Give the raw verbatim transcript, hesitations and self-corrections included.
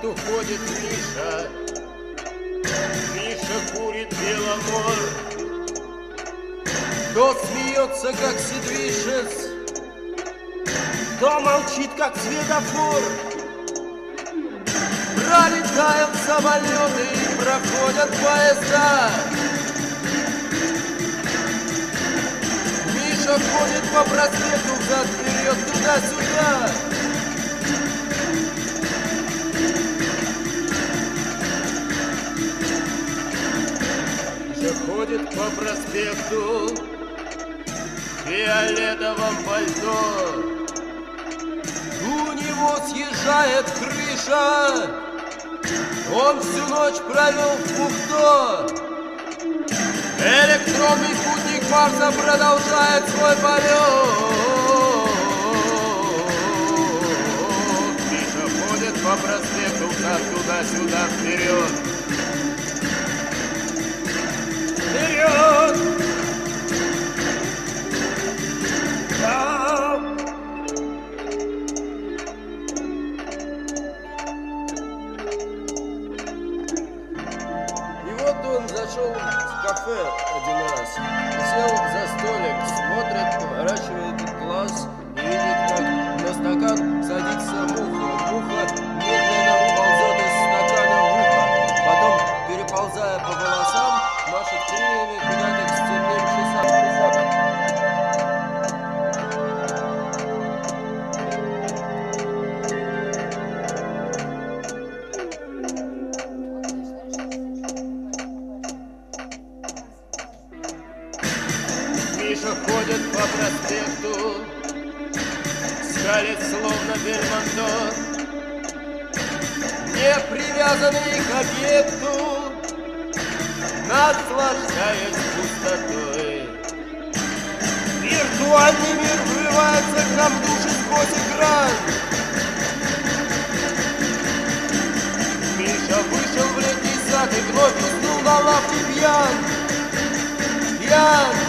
уходит Миша. Миша курит Беломор. То смеется, как Сидвишес, то молчит, как светофор. Пролетают самолеты и проходят поезда. Миша ходит по проспекту взад-вперед, туда-сюда. Миша ходит по проспекту в фиолетовом пальто. У него съезжает крыша. Он всю ночь провел в Пухто. Электронный спутник Марса продолжает свой полет. Миша ходит по проспекту туда-сюда, вперед. Вперед! Он зашел в кафе один раз, сел за столик, смотрит, поворачивает глаз и видит, как на стакан садится муха. Муха медленно ползет из стакана в ухо, потом, переползая по волосам, машет крыльями куда-то к стенным часам. Миша ходит по проспекту, скалит словно Бельмондо, не привязанный к объекту, наслаждаясь пустотой. Виртуальный мир врывается к нам в души сквозь экран. Миша вышел в летний сад и вновь уснул на лавке пьян. Пьян!